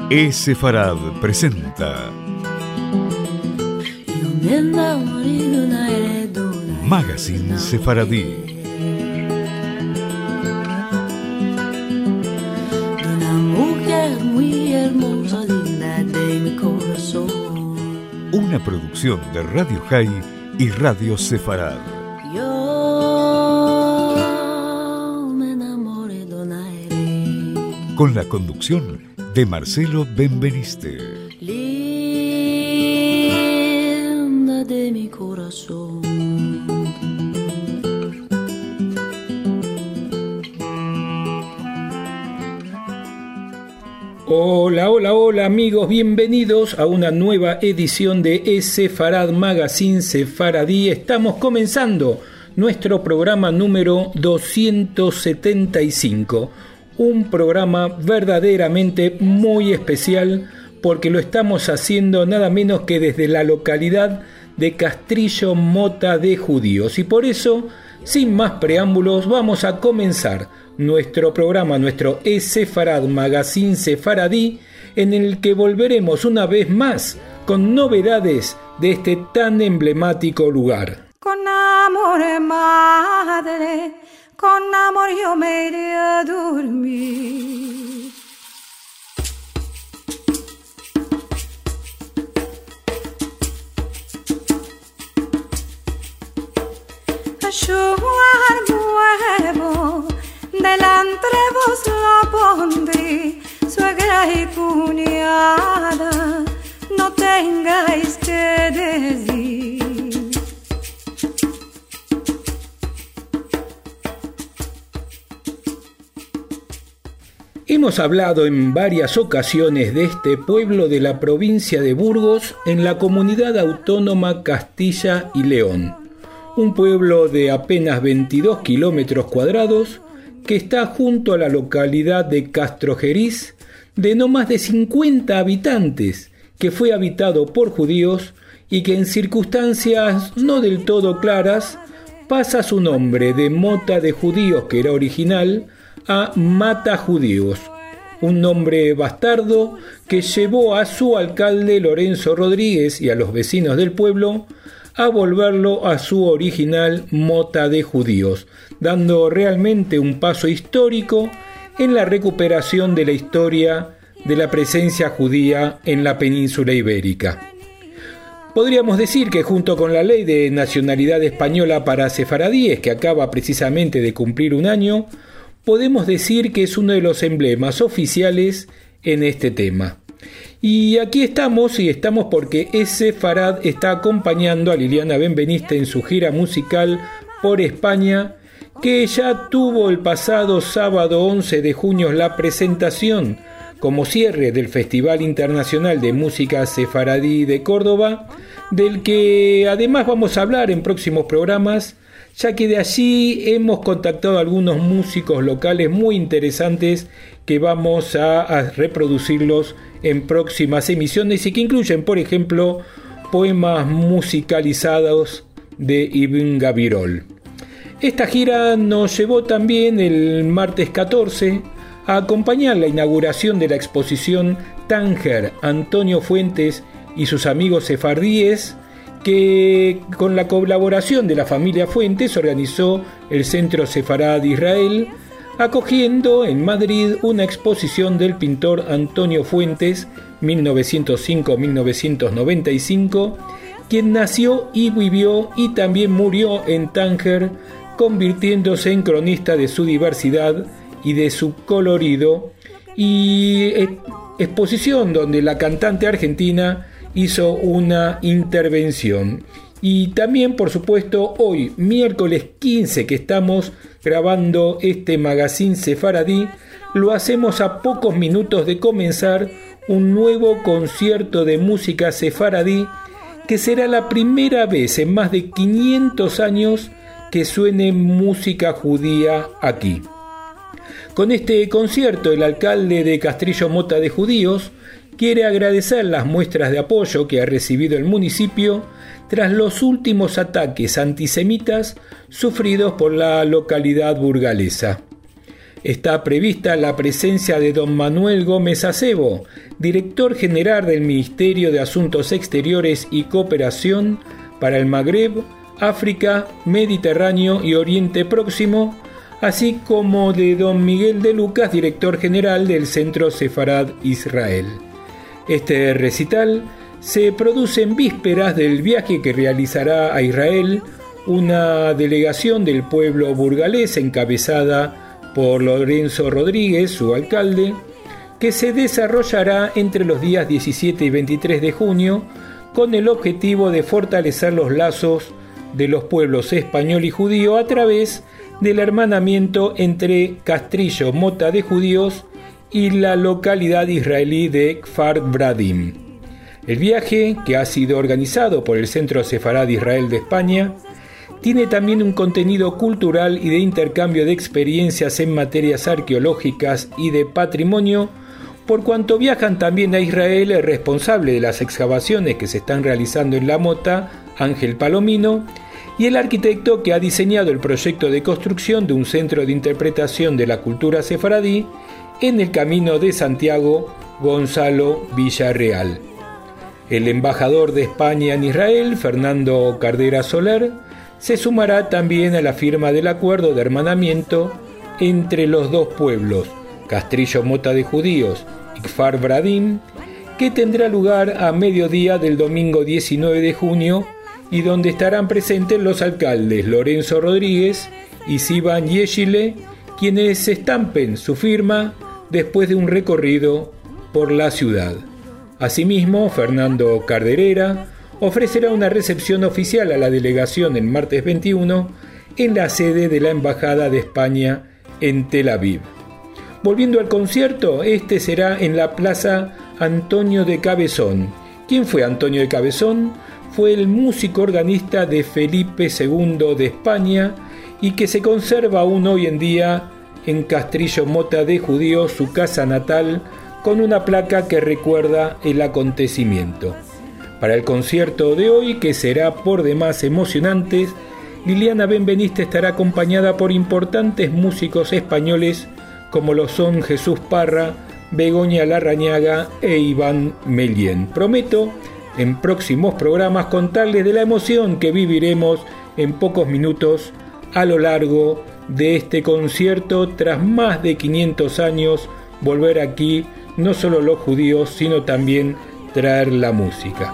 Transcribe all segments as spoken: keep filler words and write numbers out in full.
E-Sefarad presenta Magazine Sefaradí. Una producción de Radio High y Radio Sefarad. Con la conducción de Marcelo Benveniste. Linda de mi corazón. Hola, hola, hola amigos, bienvenidos a una nueva edición de E-Sefarad Magazine Sefaradí. Estamos comenzando nuestro programa número doscientos setenta y cinco. Un programa verdaderamente muy especial porque lo estamos haciendo nada menos que desde la localidad de Castrillo Mota de Judíos. Y por eso, sin más preámbulos, vamos a comenzar nuestro programa, nuestro E-Sefarad Magazine Sefaradí, en el que volveremos una vez más con novedades de este tan emblemático lugar. Con amor, madre, con amor yo me iré a dormir. Yo al huevo delante vos la pondré, suegra y cuñada, no tengáis que decir. Hemos hablado en varias ocasiones de este pueblo de la provincia de Burgos en la comunidad autónoma Castilla y León. Un pueblo de apenas veintidós kilómetros cuadrados que está junto a la localidad de Castrojeriz, de no más de cincuenta habitantes, que fue habitado por judíos y que en circunstancias no del todo claras pasa su nombre de Mota de Judíos, que era original, a Mata Judíos, un nombre bastardo que llevó a su alcalde Lorenzo Rodríguez y a los vecinos del pueblo a volverlo a su original Mota de Judíos, dando realmente un paso histórico en la recuperación de la historia de la presencia judía en la península ibérica. Podríamos decir que junto con la ley de nacionalidad española para sefaradíes, que acaba precisamente de cumplir un año, podemos decir que es uno de los emblemas oficiales en este tema. Y aquí estamos, y estamos porque E-Sefarad está acompañando a Liliana Benveniste en su gira musical por España, que ya tuvo el pasado sábado once de junio la presentación como cierre del Festival Internacional de Música Sefaradí de Córdoba, del que además vamos a hablar en próximos programas, ya que de allí hemos contactado a algunos músicos locales muy interesantes que vamos a, a reproducirlos en próximas emisiones y que incluyen, por ejemplo, poemas musicalizados de Ibn Gabirol. Esta gira nos llevó también el martes catorce a acompañar la inauguración de la exposición Tánger, Antonio Fuentes y sus amigos sefardíes, que con la colaboración de la familia Fuentes organizó el Centro Sefarad Israel, acogiendo en Madrid una exposición del pintor Antonio Fuentes, mil novecientos cinco a mil novecientos noventa y cinco, quien nació y vivió y también murió en Tánger, convirtiéndose en cronista de su diversidad y de su colorido, y exposición donde la cantante argentina hizo una intervención. Y también, por supuesto, hoy, miércoles quince, que estamos grabando este Magazine Sefaradí, lo hacemos a pocos minutos de comenzar un nuevo concierto de música sefaradí que será la primera vez en más de quinientos años que suene música judía aquí. Con este concierto, el alcalde de Castrillo Mota de Judíos quiere agradecer las muestras de apoyo que ha recibido el municipio tras los últimos ataques antisemitas sufridos por la localidad burgalesa. Está prevista la presencia de don Manuel Gómez Acebo, director general del Ministerio de Asuntos Exteriores y Cooperación para el Magreb, África, Mediterráneo y Oriente Próximo, así como de don Miguel de Lucas, director general del Centro Sefarad Israel. Este recital se produce en vísperas del viaje que realizará a Israel una delegación del pueblo burgalés encabezada por Lorenzo Rodríguez, su alcalde, que se desarrollará entre los días diecisiete y veintitrés de junio con el objetivo de fortalecer los lazos de los pueblos español y judío a través del hermanamiento entre Castrillo Mota de Judíos y la localidad israelí de Kfar Vradim. El viaje, que ha sido organizado por el Centro Sefarad Israel de España, tiene también un contenido cultural y de intercambio de experiencias en materias arqueológicas y de patrimonio, por cuanto viajan también a Israel el responsable de las excavaciones que se están realizando en La Mota, Ángel Palomino, y el arquitecto que ha diseñado el proyecto de construcción de un centro de interpretación de la cultura sefaradí en el Camino de Santiago, Gonzalo Villarreal. El embajador de España en Israel, Fernando Cardera Soler, se sumará también a la firma del acuerdo de hermanamiento entre los dos pueblos, Castrillo Mota de Judíos y Kfar Vradim, que tendrá lugar a mediodía del domingo diecinueve de junio y donde estarán presentes los alcaldes Lorenzo Rodríguez y Sivan Yeshile, quienes estampen su firma después de un recorrido por la ciudad. Asimismo, Fernando Carderera ofrecerá una recepción oficial a la delegación el martes veintiuno en la sede de la Embajada de España en Tel Aviv. Volviendo al concierto, este será en la Plaza Antonio de Cabezón. ¿Quién fue Antonio de Cabezón? Fue el músico organista de Felipe segundo de España y que se conserva aún hoy en día en Castrillo Mota de Judíos, su casa natal, con una placa que recuerda el acontecimiento. Para el concierto de hoy, que será por demás emocionante, Liliana Benveniste estará acompañada por importantes músicos españoles como lo son Jesús Parra, Begoña Larrañaga e Iván Mellén. Prometo en próximos programas contarles de la emoción que viviremos en pocos minutos a lo largo de este concierto. Tras más de quinientos años, volver aquí, no solo los judíos, sino también traer la música.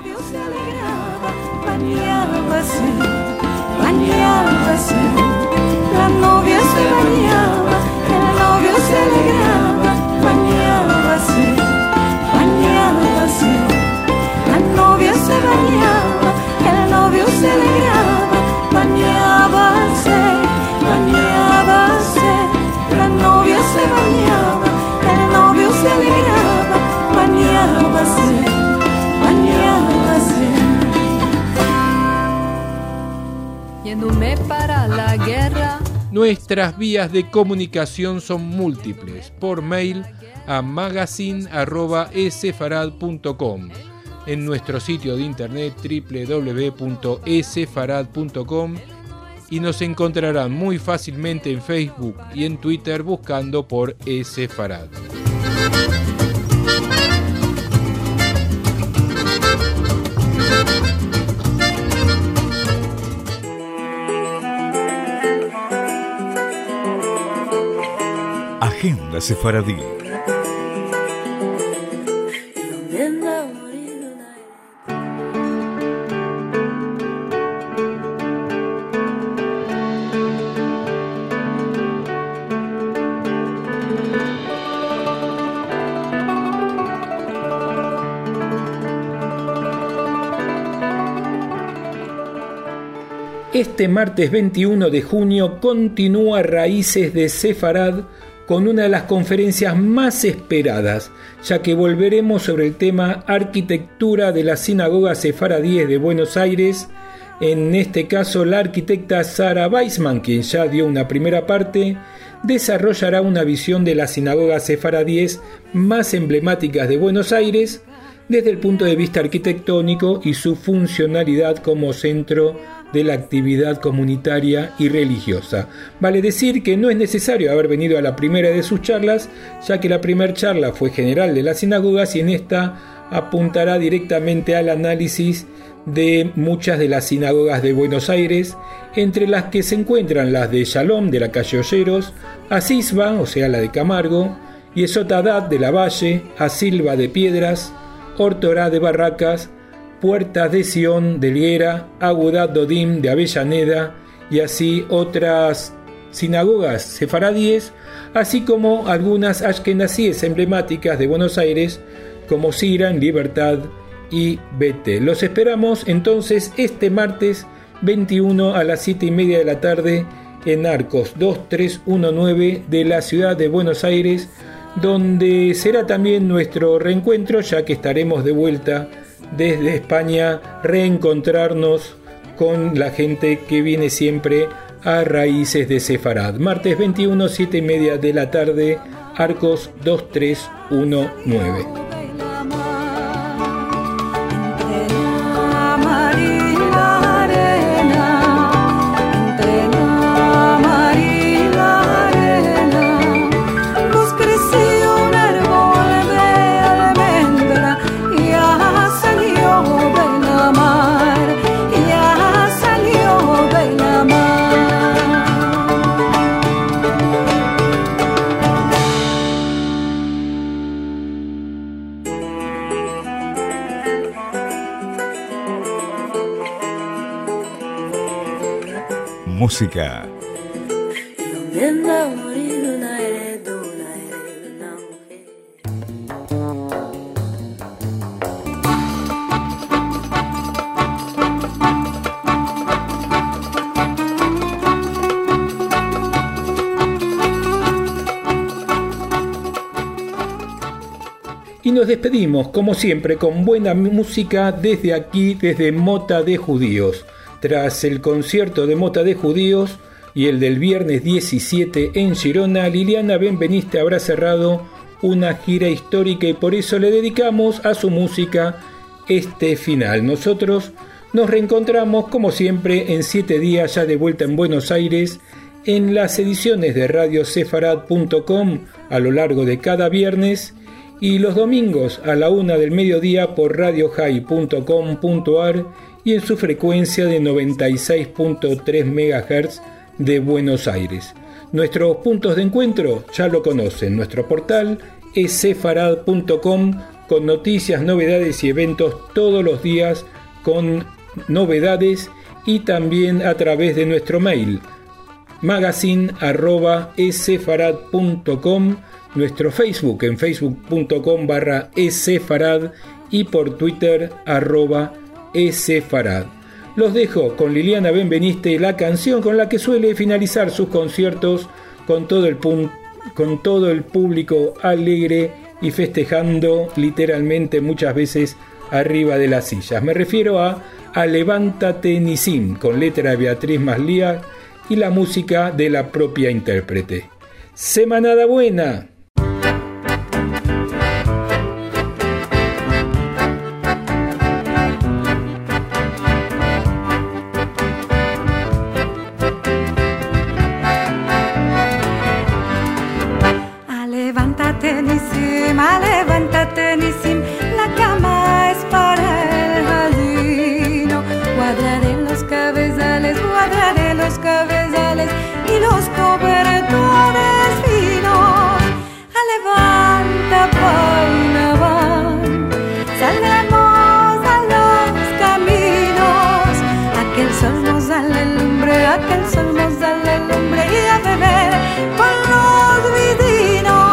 La novia se bañaba, el novio se alegraba, bañábase, bañábase. La novia se bañaba, el novio se alegraba, bañábase, bañábase. La novia se bañaba, el novio se alegraba, bañábase, bañábase. Yéndome para la guerra. Nuestras vías de comunicación son múltiples. Por mail a magazine arroba sefarad punto com, en nuestro sitio de internet doble u doble u doble u punto sefarad punto com, y nos encontrarán muy fácilmente en Facebook y en Twitter buscando por Sefarad. Agenda Sefaradí. Este martes veintiuno de junio continúa Raíces de Sefarad con una de las conferencias más esperadas, ya que volveremos sobre el tema Arquitectura de las Sinagogas Sefaradíes de Buenos Aires. En este caso, la arquitecta Sara Weissman, quien ya dio una primera parte, desarrollará una visión de las sinagogas sefaradíes más emblemáticas de Buenos Aires desde el punto de vista arquitectónico y su funcionalidad como centro de la actividad comunitaria y religiosa. Vale decir que no es necesario haber venido a la primera de sus charlas, ya que la primera charla fue general de las sinagogas y en esta apuntará directamente al análisis de muchas de las sinagogas de Buenos Aires, entre las que se encuentran las de Shalom de la calle Olleros, Asisba, o sea la de Camargo, Yesotadat de la Valle, Asilva de Piedras, Ortorá de Barracas, Puertas de Sion de Liera, Agudat Dodim de Avellaneda y así otras sinagogas sefaradíes, así como algunas ashkenazíes emblemáticas de Buenos Aires como Sira, en Libertad y Betel. Los esperamos entonces este martes veintiuno a las siete y media de la tarde en Arcos dos tres uno nueve de la ciudad de Buenos Aires, donde será también nuestro reencuentro, ya que estaremos de vuelta desde España, reencontrarnos con la gente que viene siempre a Raíces de Sefarad. Martes veintiuno, siete y media de la tarde, Arcos dos tres uno nueve. Música. Y nos despedimos, como siempre, con buena música desde aquí, desde Mota de Judíos. Tras el concierto de Mota de Judíos y el del viernes diecisiete en Girona, Liliana Benveniste habrá cerrado una gira histórica y por eso le dedicamos a su música este final. Nosotros nos reencontramos, como siempre, en siete días ya de vuelta en Buenos Aires, en las ediciones de radio sefarad punto com a lo largo de cada viernes y los domingos a la una del mediodía por radio jai punto com punto ar y en su frecuencia de noventa y seis punto tres megahertz de Buenos Aires. Nuestros puntos de encuentro ya lo conocen. Nuestro portal es sefarad punto com con noticias, novedades y eventos todos los días con novedades y también a través de nuestro mail magazine arroba sefarad punto com, nuestro Facebook en facebook punto com barra sefarad y por Twitter arroba sefarad. Los dejo con Liliana Benveniste, la canción con la que suele finalizar sus conciertos con todo el, pun- con todo el público alegre y festejando literalmente muchas veces arriba de las sillas. Me refiero a, a Levántate Nisim, con letra de Beatriz Maslía y la música de la propia intérprete. ¡Semanada buena! Levántate Nisim, levántate Nisim, la cama es para el jardino. Guardaré los cabezales, guardaré los cabezales y los cobertores finos. Levanta Painaban, saldremos a los caminos. Aquel sol nos da la lumbre, aquel sol nos da la lumbre y a beber con los vecinos.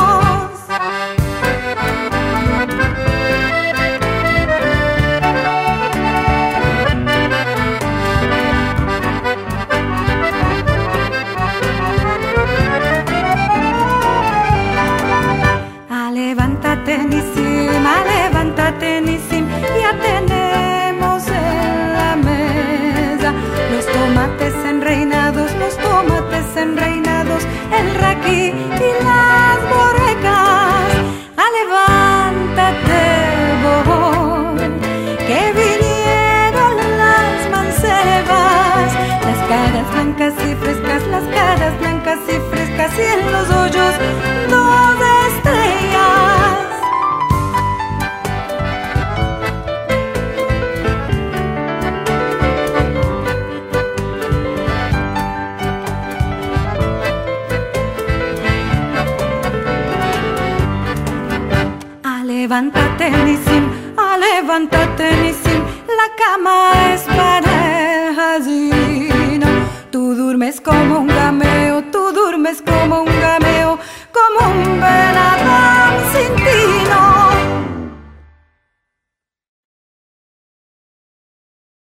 Levántate Nisim, levántate Nisim, ya tenemos en la mesa los tomates enreinados, los tomates enreinados, el raquí y las borrecas. Levántate Bohol, que vinieron las mancebas, en los hoyos dos estrellas. Ah, levántate, Nisim, ah, levántate, Nisim, la cama es para el jardín. Tú duermes como un gameo, tú duermes como un